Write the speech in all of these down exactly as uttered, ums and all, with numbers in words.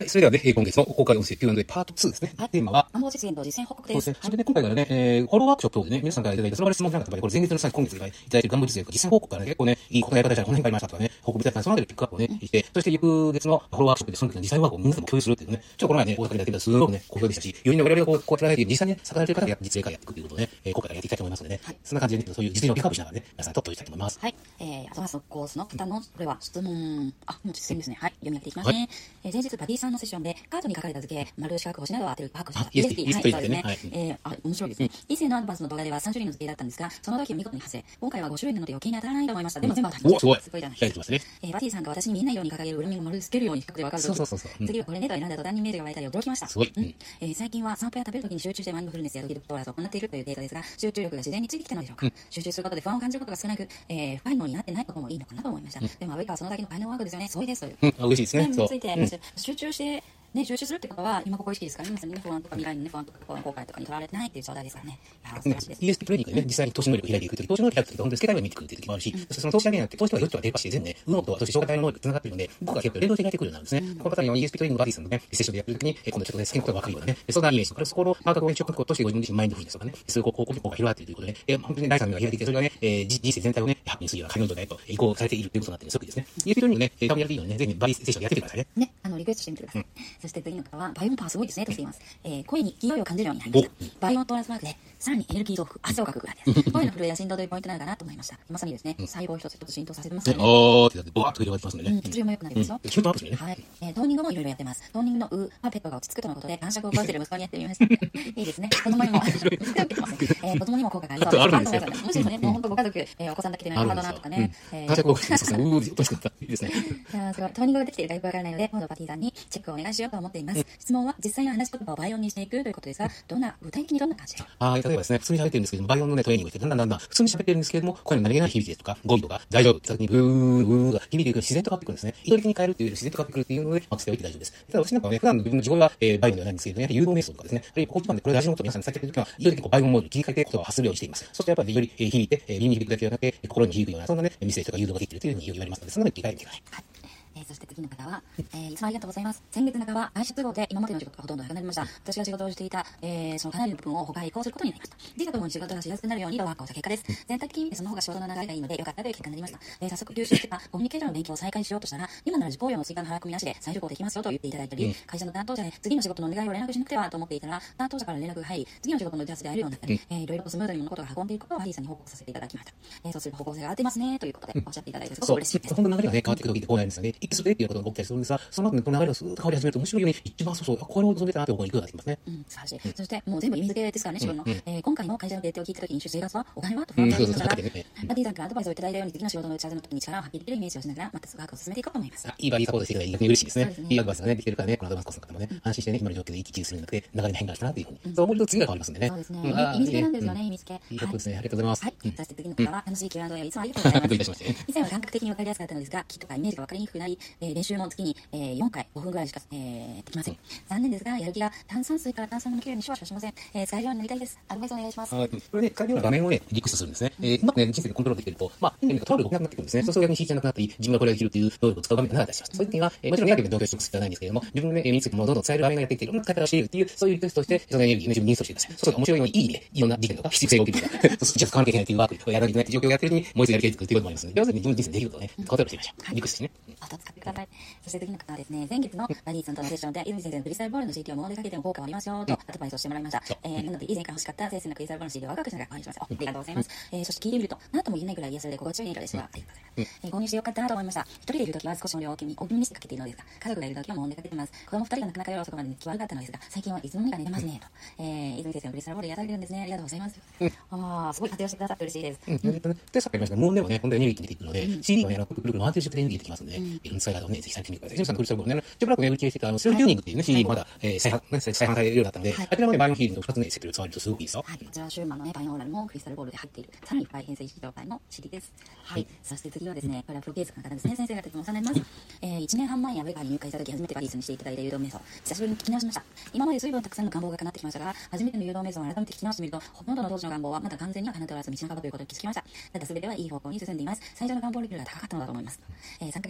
、それではね、今月の公開音声 キューアンドエー パートツーですね。 はい、 テーマは、 暗号実現と実践報告です。 そうですね。それで今回からね、えー、フォローワークショップでね、皆さんからいただいた、その場で質問じゃなかった場合、これ前月の際、今月いただいている願望実現と実践報告からね、結構ね、いい答え方したらこの辺がありましたとかね、報告いただいたそのあたりでピックアップをね、して、そして翌月のフォローワークショップでその時の実際ワークを皆さんも共有するっていうね、ちょっとこの前ね、大阪でやってみたらすごくね、好評でしたし、よりね、我々がこう、こうやって実際にね、逆られてる方が実例会やっていくということをね、えー、今回からやっていきたいと思いますのでね、はい、そんな感じでね、そういう実例をピックアップしながらね、皆さんと取っていきたいと思います。 はい、えー、あとは速攻の方の、これは質問、あ、もう実践ですね。はい、読み上げていきますね。はい、えー、前日、バディさんのセッションで、カードに書かれた図形、丸、四角、星などを当てる、把握した。イエスピー、はい、そうですね。はい、えー、あ、面白いですね。以前のアドバンスの動画ではさん種類の図形だったんですが、その時見事に発生。今回はご種類なので余計に当たらないと思いました。でも全部当たりました。 お、すごい。 すごいじゃない。 やってますね。 えー、バディさんが私に見えないように掲げる裏面を丸つけるように比較でわかる。 そうそうそうそう。うん、 次はこれねと選んだ途端にイメージが湧いたり驚きました。 すごい。 うん。えー、最近は散歩や食べる時に集中してマインドフルネスやドキドキトラスを行っているというデータですが、集中力が自然についてきたのでしょうか。うん、集中することで不安を感じることが少なく、えー、深いものになってないこともいいのかなと思いました。うん、でもアメリカはそのだけの才能ワークですよね。そうですという。 うん、あ、嬉しいですね。 そう。について、うん、集中してね、集中するってことは、今ここ意識ですからね、皆さんにね、不安とか未来のね、不安とか心の後悔とかにとらわれてないっていう状態ですからね。いや、素晴らしいです。 イーエスピー トレーニングでね、実際に投資能力を開いていくとき、投資能力を開くとき、本当に世界が見てくるっていう時もあるし、そしてその投資だけじゃなくて、投資とは余地は低下して全然ね、右脳とそして障害の能力が繋がっているので、僕は結構連動して開いてくるようになるんですね。うん、この方には イーエスピー トレーニングバディさんのね、セッションでやってるときに、今度ちょっとね、好きなことが分かるようなね、そんなイメージとか、そこの感覚を一応としてご自分自身マインドフルネスとかね、そういうこう、広告が広がっているということで、えー、本当に第三のが開いていて、それがね、えー、人生全体をね、ハッピーにするような開業状態と移行されているということになっているすごくですね。イーエスピー トレーニングね、多分やっていいのでね、ぜひバディセッションでやってみてくださいね。 ね、あの、リクエストしてみてください。うん、そして次の方は、バイオンパワーすごいですね、としています。えー、声に勢いを感じるようになりました。バイオントランスマークで、さらにエネルギー増幅、汗をかくぐらいです。声の震えや振動というポイントなのかなと思いました。まさにですね、細胞一つ一つ浸透させてますからね。 おーってやって、ボワーっと広がってますのでね。 血流も良くなりますよ。 キュートアップしてね。はい。 えー、トーニングもいろいろやってます。トーニングのうはペットが落ち着くとのことで、感触を覚えている息子にやってみました。いいですね。子供にも、息子受けてますね。えー、子供にも効果がありそうです。 あるんですよ。 もしね、もう本当ご家族、えー、お子さんだけでないハードなとかね。 感触を覚えてる。そうですね。うー、落としかった。いいですね。 いやー、すごい。トーニングができているかよくわからないので、今度パティさんにチェックをお願いしようと思っています。質問は、実際の話し言葉をバイオンにしていくということですが、どんな、具体的にどんな感じでああ、例えばですね、普通に喋ってるんですけども、バイオンのね、トレーニングして、だんだんだんだん、普通に喋ってるんですけれども、声の何気ない響きですとか、語尾とか、大丈夫って時に、ブー、ブーが響いていく自然と変わってくるんですね。意図的に変えるっていうより自然と変わってくるっていうので、まあ、しておいて大丈夫です。ただ、私なんかはね、普段の自分の自分は、えー、バイオンではないんですけれども、やはり誘導瞑想とかですね、あるいはこういうでこれ大事なことを皆さんに伝えているときは、意図的にこうバイオンモードに切り替えて言葉を発するようにしています。そしてやっぱりより、えー、響いて、えー、耳に響くだけではなくて、心に響くような、そんなね、メッセージとか誘導ができているというふうに言われますので、そのように切り替えてみてください。はい。えー、そして次の方は、えー、いつもありがとうございます。先月半ば、外出都合で今までの仕事がほとんどなくなりました。私が仕事をしていた、えー、そのかなりの部分を他へ移行することになりました。時差ともに仕事がしやすくなるようにとワークをした結果です。全体的に見てその方が仕事の流れがいいので良かったという結果になりました。えー、早速吸収してたコミュニケーションの勉強を再開しようとしたら、今なら受講料の追加の払い込みなしで再受講できますよと言っていただいたり、うん、会社の担当者で次の仕事のお願いを連絡しなくてはと思っていたら、担当者から連絡が入り、次の仕事の打ち合わせで会えるようになったり、うん、えー、いろいろとスムーズに物事が運んでいることをハリーさんに報告させていただきました。えー、そうすると方向性が合ってますねということでおっしゃっていただいてすごく嬉しいです。 本当の流れがね、変わっていく時ってこうなんですよね。一気するっていうことが起きたりするんですが、その後にこの流れがスーッと変わり始めると、むしろより一番そうそう、これを望んでたなという方向に行くようになってきますね。うん、素晴らしい。うん、そして、もう全部意味付けですからね、自分の。うんうん、えー、今回の会社のデータを聞いた時に、生活はお金はと不安がありましたが、バディさんからアドバイスをいただいたように、次の仕事の打ち合わせの時に力を発揮できるイメージをしながら、またワークを進めていこうと思います。 いいバディサポートしていただいて逆に嬉しいですね。そうですね。いいアドバイスがね、できてるからね、このアドバイスコースの方もね、うん、安心してね、今の状況で一喜一憂するんじゃなくて、流れに変化したなというふうに。うん、そう思うと次が変わりますんでね。 そうですね。うん、意味付けなんですよね、意味付け。 いいことですね。ありがとうございます。 はい。そして次の方は、楽しい キューアンドエー をいつもありがとうございます。 どういたしまして。 以前は感覚的に分かりやすかったのですが、きっとかイメージが分かりにくくなり、えー、練習も月に、えー、よんかい、ごふんぐらいしか、えー、できません。残念ですが、やる気が炭酸水から炭酸の抜けるようにシュワシュワしません。えー、使えるようになりたいです。アドバイスお願いします。 はい。これね、使えるような画面をね、リクエストするんですね。えー、うまくね、人生でコントロールできてると、まあ、変な意味でトラブルが起きなくなってくるんですね。そうすると逆に引いちゃなくなったり、自分がこれができるっていう能力を使う場面がなかったりします。そういう時には、えー、もちろんネガティブな状況しても必要はないんですけれども、自分のね、身についてものをどんどん使える場面がやってきて、いろんな使い方をしているっていう、そういうリクエストをして、そのエネルギーを自分にインストールしてください。そうすると面白いようにいい意味で、いろんな事件とか必要性が起きるとか、そっちは使わなきゃいけないっていうワークをやらなきゃいけないっていう状況をやってるに、もう一度やりたいっていうこともありますので、要するに自分の人生できることをね、コントロールしてみましょう。はい、リクエストしてね。 あと使ってください。そして次の方はですね、前月のバディさんとのセッションで、泉先生のクリスタルボールの シーティー を無音でかけても効果はありますよとアドバイスをしてもらいました。えー、なので以前から欲しかった先生のクリスタルボールの シーティー をワクワクしながらお話しします。ありがとうございます。えー、そして聞いてみると、何とも言えないくらい癒されて心地よい映画ですが、ありがとうございます。えー、購入してよかったなと思いました。一人でいるときは少しの量を大きめにしてかけているのですが、家族がいるときは無音でかけています。子供二人がなかなか夜遅くまで寝つき悪かったのですが、最近はいつの間にか寝てますねと。えー、泉先生のクリスタルボールで癒されてるんですね。ありがとうございます。うん、ああ、すごい活用してくださって嬉しいです。 うん、うん、で、さっき言いました無音でもね、本当にエネルギー出てくるので、うん、シーディー はね、くるくる回ってる状態でエネルギー出てきますので、うん、いろんな使い方をね、ぜひされてみてください。泉さんのクリスタルボールね、しばらくね、売り切れしてたあの、セルフヒューニングっていうね、シーディー もまだ、えー、再販、ね、再販されるようだったので、はい、あちらもね、バイオヒーリングとふたつね、セットで使われるとすごくいいですよ。はい、こちらはシューマンのね、バイオーラルもクリスタルボールで入っている、さらに深い変性式状態の シーディー です。はい。そして次はですね、これはプロケースの方ですね、先生が質問されます。えー、いちねんはん前にアメリカに入会した時初めてバディースにしていただいた誘導瞑想、久しぶりに聞き直しました。今まで随分たくさんの願望が叶ってきましたが、初めての誘導瞑想を改めて聞き直してみると、ほとんどの当時の願望はまだ完全には叶っておらず道半ばということに気づきました。ただ全てはいい方向に進んでいます。最初の願望レベルが高かったのだと思います。えー、さんかげつで開業であれ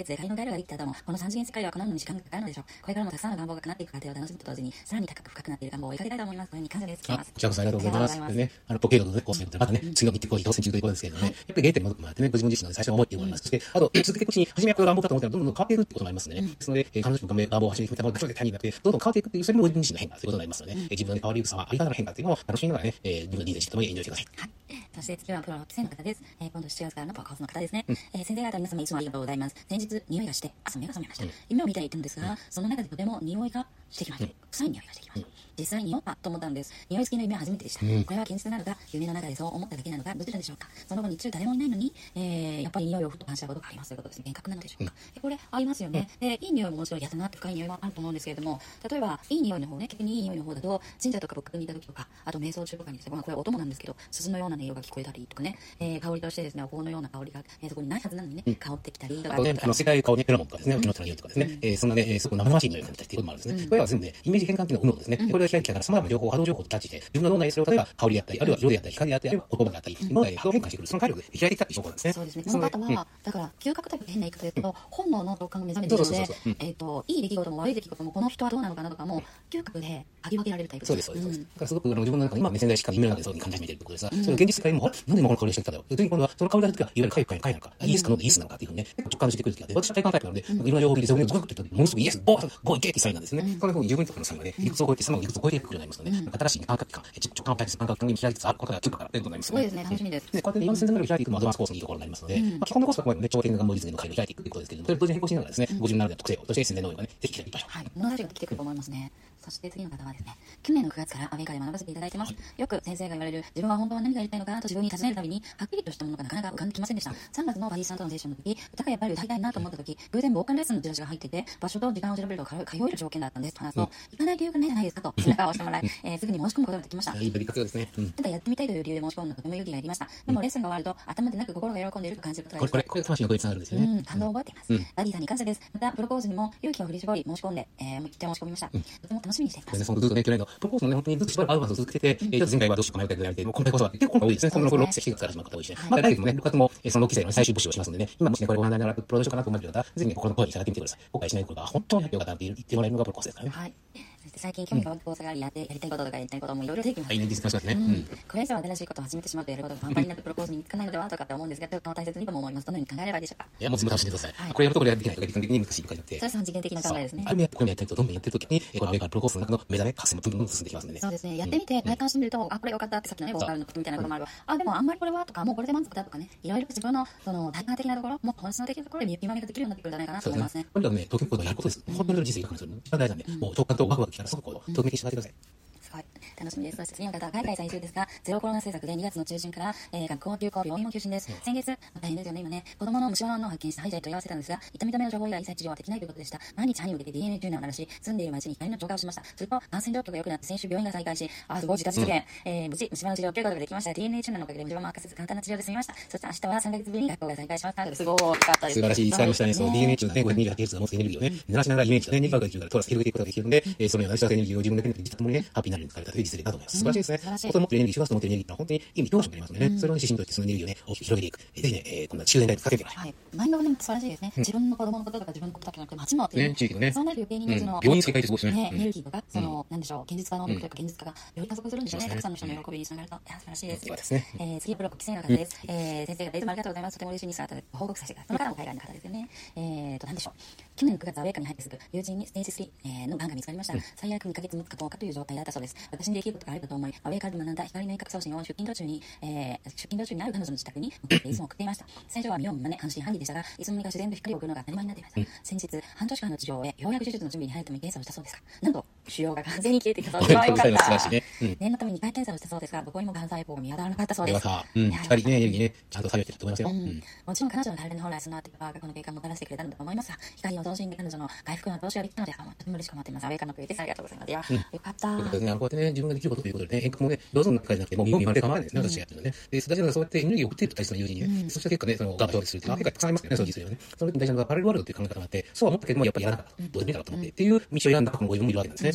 ルができた後も、この三次元世界では叶うのに時間がかかるのでしょう。これからもたくさんの願望が叶っていく過程を楽しむと同時に、さらに高く深くなっている願望を追いかけたいと思います。これに感謝です。 あ、こちらこそありがとうございます。ですね、あの、ポケードのね、コースということで、またね、次のミッティコーに当選中ということですけれどもね、やっぱり原点戻ってもらってね、ご自分自身の最初の思いっていうのがあります。そして、あと、続けていくうちに、初めはこれ願望かと思ったら、どんどん変わっていくってこともありますのでね。ですので、えー、彼女の願望を走り決めたものが一人で他人になって、どんどん変わっていくっていう、それもご自分自身の変化ということになりますので、えー、自分の変わりゆくさは、あり方の変化っていうのを楽しみながらね、えー、自分の人生とともにエンジョイしてください。 はい。そして次はプロろくせんの方です。えー、今度しちがつからのパワーコースの方ですね。うん、えー、先生方皆様いつもありがとうございます。先日、匂いがして、朝目が覚めました。うん、夢を見ていたんですが、うん、その中でとても匂いがしてきました。うん、臭い匂いがしてきました。うん、実際に匂ったと思ったんです。匂い付きの夢は初めてでした。うん、これは現実なのか、夢の中でそう思っただけなのか、どちらでしょうか。その後日中誰もいないのに、えー、やっぱり匂いをふっと感じたことがありますということですね。幻覚なのでしょうか。うん、これありますよね。で、いい匂いももちろんやたなって深い匂いもあると思うんですけれども、例えば、いい匂いの方ね、逆にいい匂いの方だと、神社とか仏閣にいた時とか、あと瞑想中とかにですね、まあ、これは音もなんですけど、鈴のような音色が聞こえたりとかね、えー、香りとしてですね、お香のような香りが、えー、そこにないはずなのにね、うん、香ってきたりとか。 あとね、あの、世界顔ね、ペロモンとかですね、沖の手の匂いとかですね、うん、えー、そんなね、えー、すごく生々しい匂いが感じたりっていうこともあるんですね。うん、これは全部ね、イメージ変換っていうのを生むのですね。うん、これを開きながら、様々な情報、波動情報とキャッチして、自分の脳内でそれを例えば香りであったり、あるいは色であったり、光であったり、あるいは言葉であったり、脳内で波動変換してくる、その回力で開いてきたっていう証拠なんですね。 そうですね。この方は、うん、だから、嗅覚タイプで変な言い方で言うと、本能の直感が目覚めているので、えっと、いい出来事も悪い出来事も、この人はどうなのかなとかも、嗅覚で嗅ぎ分けられるタイプです。 そうです、そうです。だからすごく、あの、自分の中で今、目線でしっかり夢の中でそういうふうに感じ始めているということですが、それを現実世界にも、なんで今この香りがしてきたんだよ。で、今度は、その香りが出た時は、いわゆる快快快なのか、イエスかノーイエスなのかっていうふうにね、直感してくる時があって、私は体感タイプなので、いろんな情報を聞いて、それをズカッと言った時、ものすごくイエス、ボー、ゴーいけってサインなんですね。そんなふうに自分とかのサインがね、理屈を超えて、その理屈を超えていくことになりますので、新しい感覚感、直感を体質、感覚感に開いてあることが嗅覚から出ることになります。 そうですね、楽しみです。 で、こうやって今の先生の開いていくのもアドバンスコースのいいところになりますので、まあ、基本のコースはここまでね、超点願望実現の回路を開いていくということですけれども、それを同時に並行しながらですね、ご自分ならではの特性を、そして宣伝能力がね、ぜひ開いていきましょう。 はい、物差しが来てくると思いますね。そして次の方はですね、去年のくがつからアメリカで学ばせていただいてます。はい、よく先生が言われる、自分は本当は何がやりたいのかなと自分に尋ねるたびに、はっきりとしたものがなかなか浮かんできませんでした。さんがつのバディさんとのセッションの時、歌がやっぱり歌いたいなと思った時、偶然ボーカルレッスンのチラシが入っていて、場所と時間を調べると通える条件だったんですと話すと、うん、行かない理由がないじゃないですかと背中を押してもらい、えー、すぐに申し込むことができました。 いいバリ活用ですね。うん、 ただやってみたいという理由で申し込むのとても勇気がいりました。でもレッスンが終わると、頭でなく心が喜んでいると感じることがありました。 これ、これ、これ、魂の声つながるんですよね。 うん、感動を覚えています。うん、バディさんに感謝です。また、プロポーズにも勇気を振り絞り申し込んで、えー、思い切って申し込みました。うん、とても楽しみにしています。 そのずっとね、去年のプロポーズもね、本当にずっとしばらくアドバンスを続けてて、うん、えー、前回はどうしようか迷ったけどやめて、もう今回こそは結構今回多いですね。そのろく、しちがつから始まった方多いしね。はい、まあ来月もね、ろくがつも、えー、そのろっき生の最終募集をしますのでね、今もしね、これご覧になりながらプロでしょうかなと思っている方、ぜひね、心の声に従ってみてください。後悔しないことが本当に良かったって言ってもらえるのがプロコースですからね。はい。そして最近興味が湧く講座があり、やってやりたいこととかやりたいこともいろいろ出てきます。 はい、ね、実感しますね。うん。 これ以上新しいことを始めてしまうとやることがパンパンになってプロポーズにつかないのではとかって思うんですが、とても大切にとも思います。どのように考えればいいでしょうか。 いや、もう全部楽しんでください。はい、これやるところやできないとか、的に難しいとかじゃなくて。 それは三次元的な考えですね。 ある意味、これやったりとどんどんやってるときに、このアメリカのプロコースの中の目覚め、活性もどんどん進んできますんでね。 そうですね。やってみて、体感してみると、あ、これ良かったってさっきのね、ボーカルのことみたいなこともあれば、あ、でもあんまりこれはとか、もうこれで満足だとかね、いろいろ自分の、その、体感的なところ、もっと本質の的なところで見極めができるようになってくるんじゃないかなと思いますね。 とにかくね、ときめくことをやることです。本当に人生が変わる。一番大事なんで、もう直感とワクワクしたら、すぐこう、ときめきしてあげてください。 すごい。楽しみです。そして次の方は海外在住ですが、ゼロコロナ政策でにがつの中旬から、えー、学校休校、病院も休診です。先月、まあ、大変ですよね、今ね。子供の虫歯のを発見した歯医者に問い合わせたんですが、痛み止めの情報以外一切治療はできないということでした。毎日歯に向けて ディーエヌエー チューナーを鳴らし、住んでいる町に光の超過をしました。すると、感染状況が良くなって先週病院が再開し、あ、すごい、自家実現。うん、えー、無事、虫歯の治療を受けることができました。ディーエヌエー チューナーのおかげで虫歯も悪化せず簡単な治療で済みました。そして明日はさんかげつぶりに学校が再開しました。すごい、良かったです。 素晴らしい、使いましたね。その ディーエヌエー チューナーね、ごひゃくにじゅうはちヘルツが持つエネルギーをね、鳴らしながらイメージをね、ネバーができるからトラス広げていくことができるので、えー、そのようなエネルギーを自分だけの実ともにね、ハッピーになるように使われたという実例だと思います。素晴らしいですね。本当に持っているエネルギー、シュガースと持っているエネルギーは本当に意味表彰になりますのでね、うん、それをね、指針としてそのエネルギーをね、大きく広げていく。えー、ぜひね、えー、こんな終電台で使ってみてください。はい。マインドがね、素晴らしいですね。うん、自分の子供のこととか自分のことだけじゃなくて、街のっていう。ね、地域のね。そうなる余計にね、その、 病院世界ってすごいですね。 ね、エネルギーとか、その、なんでしょう、現実化の能力というか、現実化がより加速するんですよね。たくさんの人の喜びにつながると、いや、素晴らしいです。そうですね。えー、次、プロごき生の方です。えー、先生方いつもありがとうございます。とても嬉しいニュースがあったので、報告させてください。その方も海外の方ですよね。えーと、なんでしょう。去年のくがつ、アウェイカに入ってすぐ、友人にステージスリー、えー、の癌が見つかりました。最悪にかげつ持つかどうかという状態だったそうです。私にできることがあるかと思い、アウェイカで学んだ光の遠隔送信を出勤途中に、えー、出勤途中にある彼女の自宅に送っていつも送っていました。最初は見よう見まね、半信半疑でしたが、いつの間にか自然と光を送るのが当たり前になっていました。うん、先日、半年間の治療を終え、ようやく手術の準備に入るために検査をしたそうですが、なんと、腫瘍が完全に消えてきたそうです。よかった。ね、うん、念のためににかい検査をしたそうですが、どこにも癌細胞が見当たらなかったそうです。 うん、光ね、エネルギーね、ちゃんと作用してると思いますよ。うんうん、もちろん彼女の体の本来備わっていた過去の経過をもたらしてくれたのだと思いますが、光を通しに彼女の回復の投資ができたので、とても嬉しく思っています。アウェイカのプレイです。ありがとうございます。いや、うん、よかった。 ということでね、あのこうやってね、自分ができることということでね、遠隔もね、どうぞの中じゃなくて、もう見よう見まねで構わないですね、私がやってるのね。で、大事なのはそうやってエネルギーを送っていると大切な友人にね、うん、そうした結果ね、そのガードをするっていうのは、結果たくさんありますよね、そういう実例はね。その時に大事なのがパラレルワールドという考え方があって、そうは思ったけども、やっぱりやらなかった。どうでもいいかなと思って、っていう道を選んだ過去のご自分もいるわけなんですね。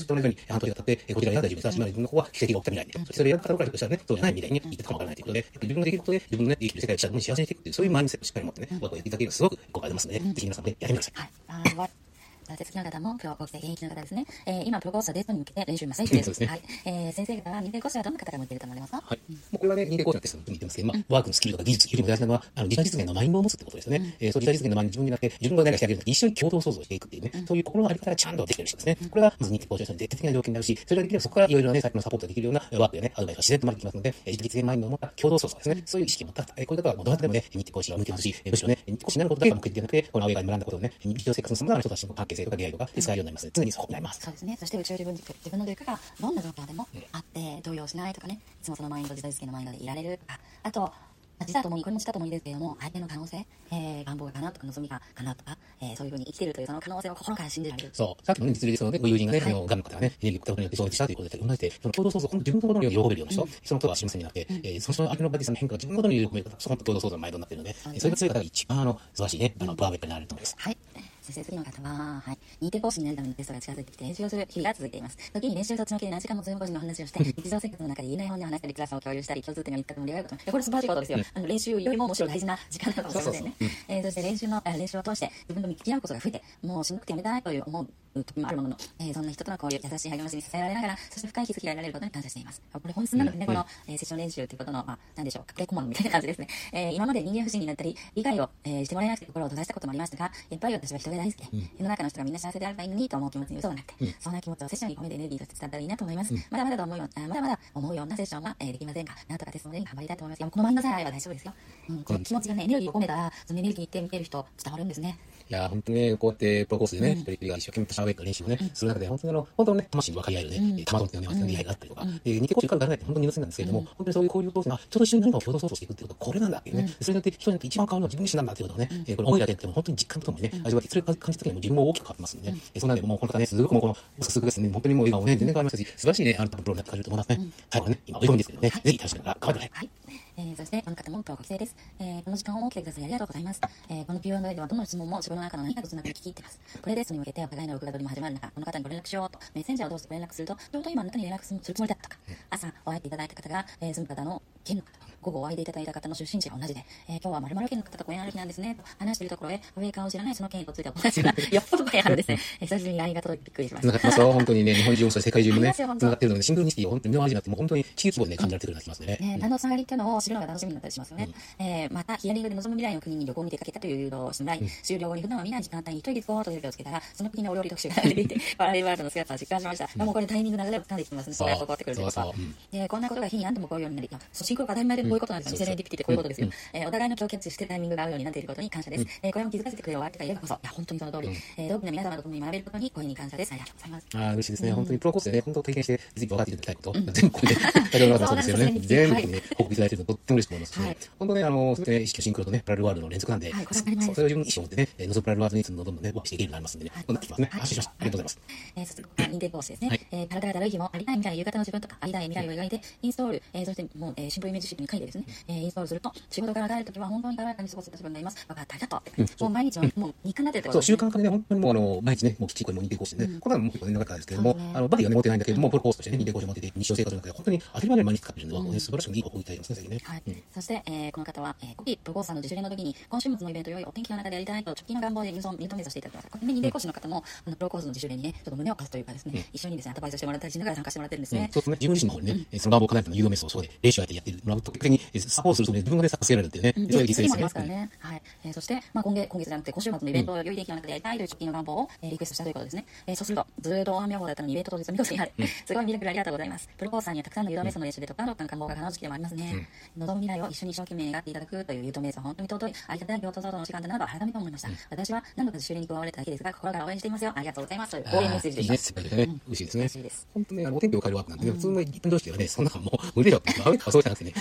ずっと同じように半年が経って、えこちらが大丈夫です。自分の方は奇跡が起きた未来で、それをやる方からしたらね、そうじゃない未来に行ってたかもわからないということで、自分のできることで自分のね、生きる世界を幸せにしていくっていう、そういうマインドセットをしっかり持ってね、こうやっていただけるのがすごく効果が出ますので、ぜひ皆さんね、やってみてください。 はい。さて次の方も今日はご期待現役の方ですね。えー、今プロコースはデートに向けて練習真っ最中です。 そうですね。 はい。えー、先生方は認定講師はどんな方が向いていると思われますか？ はい。もうこれはね、認定講師のテストに似てますけど、まあ、ワークのスキルとか技術よりも大事なのは、あの、自他実現のマインドを持つってことですよね。うん、えー、そう、自他実現のマインド自分になって、自分が何かしてあげるとき一緒に共同創造していくっていうね、うん、そういう心のあり方がちゃんとできてる人ですね。うん、これが、まず認定講師の絶対的な条件になるし、それができればそこからいろいろなね、先のサポートができるようなワークやね、アドバイスが自然と生まれてきますので、えー、自他実現マインドを持った共同創造ですね。そういう意識を持った、えー、こういう方はもうどうやってでもね、認定講師が向いてますし、えー、むしろね、認定講師になることだけが目的ではなくて、このアウェイが学んだことをね、日常生活の様々な人たちの関係性とか出会いとかで使えるようになりますので、常にそこになります。 そうですね。そして宇宙自分軸、自分の軸がどんな状況でもあって、動揺しないとかね、いつもそのマインド、自他実現のマインドでいられるとか、あと、自他ともに、これも自他ともにですけれども、相手の可能性、えー、願望が叶うとか、望みが叶うとか、えー、そういうふうに生きているというその可能性を心から信じられる。 そう。さっきのね、実例でそのね、ご友人がね、はい、あの、ガンの方がね、エネルギーを送ったことによってそうしたということで、同じで、その共同創造、本当自分のことのように喜べるような人、うん、そのことは知りませんになって、うん、えー、その人の相手のバディさんの変化が自分のことに喜べる方、その共同創造のマインドになっているので、うん、それが強い方が一番、あの、素晴らしいね、あの、パワーウェイプになれると思います。 はい。そして次の方は、はい、認定講師になるためのテストが近づいてきて練習をする日々が続いています。時に練習とつの気で何時間もズーム講師の話をして、日常生活の中で言えない本音を話したり、クラスを共有したり、共通点が見つかって盛り上がること。これ素晴らしいことですよ。うん、あの練習よりもむしろ大事な時間なのかもしれませんね。えー、そして練習の、練習を通して自分と向き合うことが増えて、もうしんどくてやめたいという思う時もあるものの、えー、そんな人との交流、優しい励ましに支えられながら、そして深い気づきが得られることに感謝しています。これ本質なのでね、うん、この、えー、セッション練習ということの、まあ、なんでしょう、隠れ顧問みたいな感じですね。えー、今まで人間不信になったり、理解を、えー、してもらえなくて心を閉ざしたこともありましたが、やっぱり私は人が大好きで、うん、世の中の人がみんな幸せであればいいのにと思う気持ちに嘘がなくて、うん、そんな気持ちをセッションに込めてエネルギーとして伝ったらいいなと思います。うん、まだまだと思うような、まだまだ思うようなセッションは、えー、できませんが、なんとかテストで頑張りたいと思います。いや、このマインドさえあれば大丈夫ですよ。うん、この気持ちがね、エネルギーを込めたら、そのエネルギーって見てる人伝わるんですね。 いや、本当にね、こうやってプロコースでね、一人一人が一生懸命シャーウェイクの練習をね、する中で、本当にあの、本当にね、魂に分かり合えるね、玉とっていうね、出会いがあったりとか、認定講師からならないって本当に許せないんですけれども、本当にそういう交流を通して、あ、ちょっと一緒に何かを共同創造していくっていうこと、これなんだっていうね、それによって人によって一番変わるのは自分自身なんだっていうことをね、これ思いだけでも本当に実感とともにね、味わって、それを感じた時にも自分も大きく変わってますんでね、そんなんでもうこの方ね、すごくもうこの、すぐですね、本当にもう笑顔ね、全然変わりましたし、素晴らしいね、あの、プロになってくれると思いますね。最後はね、今追い込みですけどね、ぜひ楽しみながら頑張ってください。 えー、そしてこの方もプロご期待です。えー、この時間を設けてくださりありがとうございます。えー、この キューアンドエー ではどの質問も自分の中の何かとつながり聞き入っています。これテストに向けてお互いの録画取りも始まる中、この方にご連絡しようとメッセンジャーを通してご連絡すると、ちょうど今あなたに連絡するつもりだったとか、朝お会いいただいた方が、えー、住む方の県の方、午後お会いでいただいた方の出身地が同じで、えー、今日は〇〇県の方とご縁ある日なんですねと話しているところへ、アウェイカーを知らないその県については同じがよっぽどご縁あるですね。えー、久しぶりに ライン が届いてびっくりしました。 繋がってますよ、本当にね、日本中も世界中もね、繋がってるので、シングルニシティを本当に見回りになっても本当に地域規模でね、感じられてくるような気がしますね。 ね、何のつながりっていうのを知るのが楽しみになったりしますよね。うん、えー、またヒアリングで望む未来の国に旅行に出かけたという誘導をしてもらい、うん、終了後に普段は見ない時間帯に一人で行こうという手をつけたら、その国のお料理特集が出ていて、パラレルワールドの姿を実感しました。うん、もうこれタイミングの流れを掴んでいきますね。それが起こってくるということは。で、こんなことが日に何度も起こるようになり、そう、シンクロが当たり前でこういうことなんですよね。セレンディピティってこういうことですよ。うん、えー、お互いの境界値してタイミングが合うようになっていることに感謝です。うん、えー、これも気づかせてくれるお相手がいればこそ、いや、本当にその通り。うん、えー、同期の皆様と共に学べることに声に感謝です。ありがとうございます。 ああ、嬉しいですね。うん、本当にプロコースでね、本当経験して、ぜひ分かっていただきたいこと、うん、全部これで、大丈夫なそうですよね。全部ね、報告いただいてるととっても嬉しく思いますし、ね、はい、本当ね、あの、そうやって意識シンクロとね、パラレルワールドの連続なんで、はい、これそれを自分に意識を持ってね、のぞパラレルワールドにつんどんどんね、ワークしていけるようになりますんでね、こうなってきますね。安心しました。ありがとうございます。 えー、そして、認定講師ですね。はい、えー、体がだるい日もありたい未来、夕方の自分とか、ありたい未来を描いて、インストール、えー、そしてもう、えー、シンプルイメージシートに書いてですね、えー、インストールすると、仕事から帰るときは本当に軽やかに過ごせた自分がいます。分かった、ありがとう。うん、もう毎日はもう日課になってるってことですね。そう、習慣化でね、本当にもうあの、毎日ね、もうきっちりこれも認定講師でね、うん、これはもう結構年長かったですけれども、ね、あの、バディはね、持ってないんだけれども、プロコースとしてね、認定講師を持ってて、日常生活の中で本当に当たり前のように毎日使っているのは、うん、素晴らしくいい方法をいただいてますね、最近ね。はい。うん、そして、えー、この方は、えー、コピープロコースさんの自主練の時に、今週末のイベントよりお天気の中でやりたいと、直近の願望で認めさせていただきました。これね、認定講師の方も、あの、プロコースの自主練にね、ちょっと胸を貸すというかですね、うん、一緒にですね、アドバイスしてもらったりしながら参加してもらってるんですね。うん、そうですね、自分自身の方にね、うん、その願望を叶えるの有名そう、そうで、練習相手やってもらうと、結果的にサポートするとね、自分がね、サポートせられるっていうね、うん、そういう実践ですね。ますからね。はい。えー、そして、まあ、今月、今月じゃなくて、今週末のイベントをより天気の中でやりたいという直近の願望を、えー、リクエストしたということですね。えー、そうすると、ずーっと大雨予報だったのにイベント当日見事にある。うん、すごいミラクルありがとうございます。プロコースさんにはたくさんの誘導瞑想の練習でとか、どっかの願望が叶う時期でもありますね。うん、望む未来を一緒に一生懸命願っていただくという誘導瞑想は本当に尊い、ありがたい共同創造の時間だなと改めて思いました。うん、私は何度か自主練に加われただけですが、心から応援していますよ。ありがとうございます。という応援メッセージでした。いいね、世界でね、うん、嬉しいですね。嬉しいです。本当ね、あの、お天気を変えるワークなんてね、普通のいっぷん常識ではね、そんなもう無理だって、あれかそうじゃなくてね、はい、結構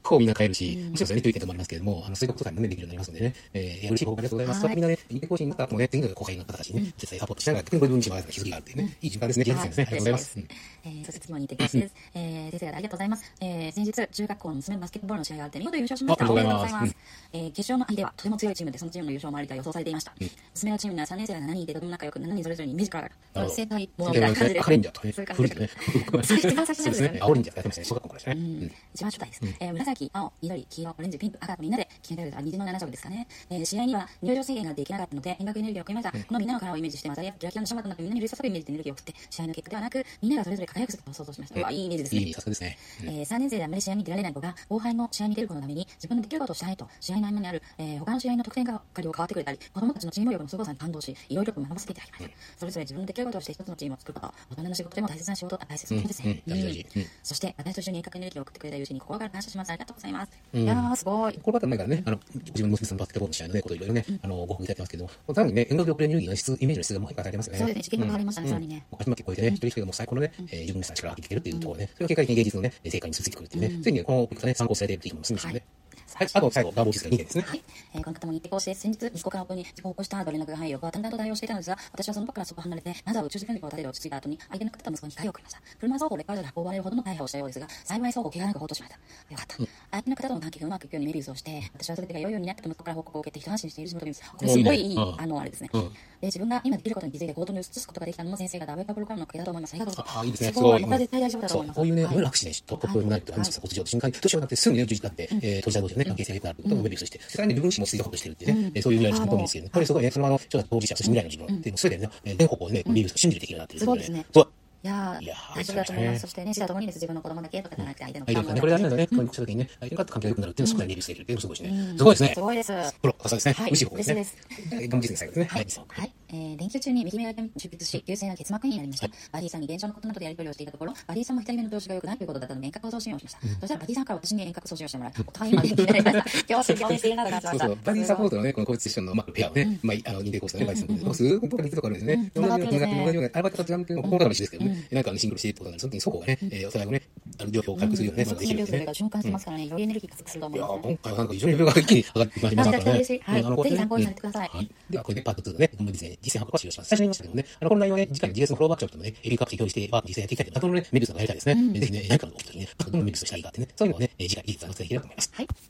構みんな買えるし、もちろんそれね、注意点ともありますけれども、あの、そういうことさえもね、できるようになりますのでね、えー、嬉しい報告ありがとうございます。みんなね、認定講師になった後もね、次の後輩の方たちにね、実際サポートしながら、逆にご自分自身の気づきがあるっていうね、いい循環ですね、気づきですね。ありがとうございます。 えー、そして次も認定講師です。えー、先生方ありがとうございます。えー、先日、中学校の娘のバスケットボールの試合があって、見事優勝しました。おめでとうございます。えー、決勝の相手はとても強いチームで、そのチームの優勝もありと予想されていました。娘のチームにはさんねん生がしちにんいて、とても仲良く、しちにんそれぞれにミュージカルがある。生態ものみたいな感じで。 赤レンジャーとかね。 そういう感じで。それ一番最初ですよね。 青レンジャーやってましたね。小学校からですね。 一番初代です。えー、紫、青、緑、黄色、オレンジ、ピンク、赤とみんなで決められた虹のなな色ですかね。えー、試合には入場制限ができなかったので、変額エネルギーを送りました。このみんなの殻をイメージして、またキラキラのシャワーとなってみんなに類させるイメージでエネルギーを送って、試合の結果ではなく、みんながそれぞれ輝く姿を想像しました。うわ、いいイメージですね。 いい、さすがですね。 えー、さんねん生であまり試合に出られない子が、後輩の試合に出る子のために、自分のできることをしたいと、試合の合間にある、えー、他の試合の得点係を変わってくれたり、子供たちのチーム力の凄さに感動し、いろいろと学ばせていただきました。それぞれ自分のできることをして一つのチームを作ること、大人の仕事でも大切な仕事、大切なことですね。そして、私と一緒に遠隔エネルギーを送ってくれた友人に心から感謝します。ありがとうございます。いやー、すごい。 こればっか前からね、あの、自分の娘さんのバスケットボールの試合のね、ことをいろいろね、あの、ご報告いただいてますけども、さらにね、遠隔で送れるエネルギーの質、イメージの質がもう変化されてますよね。 そうですね、次元が変わりましたね、さらにね。 始まって超えてね、一人一人がもう最高のね、自分の力を発揮できるっていうところでね、それが結果的に芸術のね、成果に結びついてくるっていうね、そういう意味でこのことね、参考されているというのもするんですよね。はい、あと最後、ガーボーシスがにてんですね。はい。 えー、この方も認定講師です。先日、息子から夫に事故を起こしたと連絡が入り、僕は淡々と対応していたのですが、私はその場からそこ離れて、まずは宇宙船力を立てて落ち着いた後に、相手の方と息子に光を送りました。車双方レッカー車で運ばれるほどの大破をしたようですが、幸い双方怪我なく放としました。よかった。うん、相手の方との関係がうまくいくようにメビウスをして、私は全てが良いようになったと息子から報告を受けて一安心している地元にです。これすごいいい、あの、あれですね。うん、で、自分が今できることに気づいて行動に移すことができたのも先生がダブルカブルからのおかげだと思います。ありがとうございます。 あ、いいですね。 すごい。僕は絶対大丈夫だと思います。 こういうね、いわゆるアクシデント、突風になると、話したこと上の瞬間に、年をなってすぐにね、重視になって、え、当事者同士のね、関係性が良くなることをメビウスして、さらに自分自身も推測してるっていうね、そういうぐらいの時間と思うんですけど、これすごいね、そのあの、当事者、そして未来の自分、で、それでね、全方向でね、メビウスが信じるできるようになってる。 そうですね。 そう。 いやー、大丈夫だと思います。そしてね、死だともにです。自分の子供だけとかじゃなくて、相手の子供ね、これ大事なんだね。こうした時にね、相手の方と関係が良くなるっていうのをそこでメビウスできるっていうのもすごいしね。すごいですね。 すごいです。 プロ、さすがですね。嬉しい方ですね。 頑張り最後ですね。 はい。はい。えー、連休中に右目が出血し、急性な結膜炎になりました。バディさんに現状のことなどでやり取りをしていたところ、バディさんも左目の調子が良くないということだったので、遠隔を送信をしました。そしたらバディさんから私に遠隔送信をしてもらい、お互いまでに決められました。今日、共演している中で話しました。そうそう。バディサポートのね、この個別セッションの、まあ、ペアをね、まあ、あの、認定コースのね、バディさんの、すごく僕が似てるとこあるんですね。同じような、同じような、あれば形なんていうのは、ここからも一緒ですけどね、なんかシングルしているってことなんで、その時にそこがね、えー、お互いをね、あの、状況を軽くするようなね、そのできるってね。 循環してますからね、よりエネルギーが加速すると思います。 いや、今回はなんか非常にレベルが一気に上がってきましたからね。 はい。ぜひ参考にされてください。 はい。では、これでパートツーのね、実践、実践報告は終了します。最初に言いましたけどもね、あの、この内容はね、次回の ジーエス のフローバックチャップともね、エビカップで表示して、ワーク実践やっていきたいという、あとのね、メビウスのやりたいですね。ぜひね、何かの起きた時にね、どのメビウスをしたらいいかってね、そういうのをね、次回技術はお伝えできればと思います。 はい。